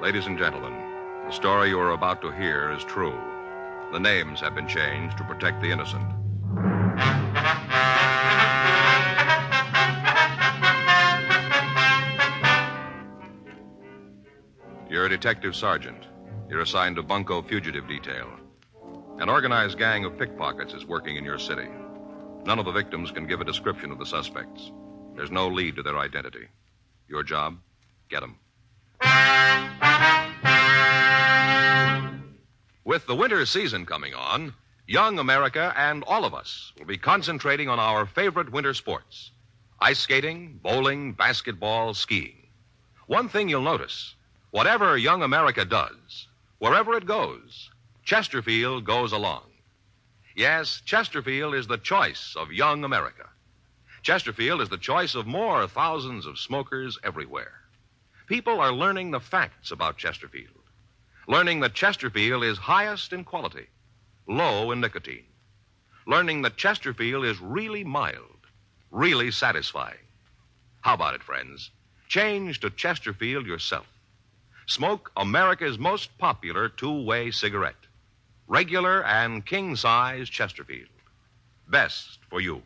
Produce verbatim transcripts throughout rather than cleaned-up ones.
Ladies and gentlemen, the story you are about to hear is true. The names have been changed to protect the innocent. You're a detective sergeant. You're assigned to Bunko Fugitive Detail. An organized gang of pickpockets is working in your city. None of the victims can give a description of the suspects. There's no lead to their identity. Your job? Get them. With the winter season coming on, young America and all of us will be concentrating on our favorite winter sports: ice skating, bowling, basketball, skiing. One thing you'll notice: whatever young America does, wherever it goes, Chesterfield goes along. Yes, Chesterfield is the choice of young America. Chesterfield is the choice of more thousands of smokers everywhere. People are learning the facts about Chesterfield, learning that Chesterfield is highest in quality, low in nicotine, learning that Chesterfield is really mild, really satisfying. How about it, friends? Change to Chesterfield yourself. Smoke America's most popular two-way cigarette. Regular and king-size Chesterfield. Best for you.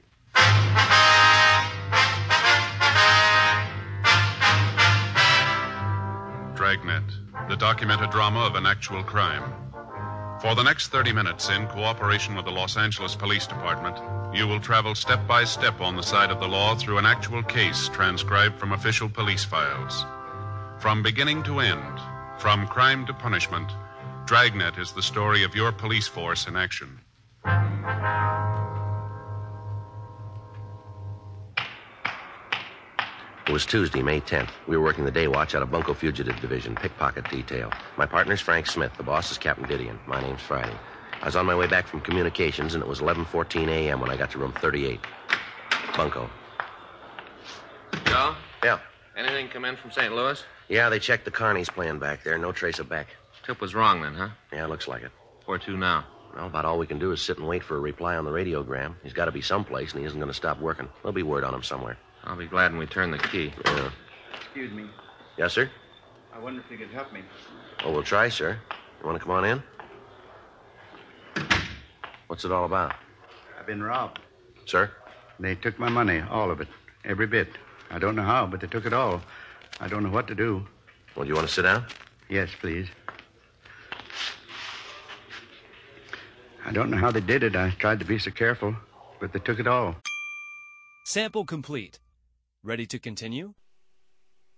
Dragnet, the documented drama of an actual crime. For the next thirty minutes, in cooperation with the Los Angeles Police Department, you will travel step by step on the side of the law through an actual case transcribed from official police files. From beginning to end, from crime to punishment, Dragnet is the story of your police force in action. It was Tuesday, May tenth. We were working the day watch out of Bunko Fugitive Division, pickpocket detail. My partner's Frank Smith. The boss is Captain Didion. My name's Friday. I was on my way back from communications, and it was eleven fourteen a.m. when I got to room thirty-eight. Bunko. Joe? Yeah. Anything come in from Saint Louis? Yeah, they checked the carnies playing back there. No trace of Beck. Tip was wrong then, huh? Yeah, looks like it. Where to now? Well, about all we can do is sit and wait for a reply on the radiogram. He's got to be someplace, and he isn't going to stop working. There'll be word on him somewhere. I'll be glad when we turn the key. Yeah. Excuse me. Yes, sir? I wonder if you could help me. Oh, we'll try, sir. You want to come on in? What's it all about? I've been robbed. Sir? They took my money, all of it, every bit. I don't know how, but they took it all. I don't know what to do. Well, do you want to sit down? Yes, please. I don't know how they did it. I tried to be so careful, but they took it all. Sample complete. Ready to continue?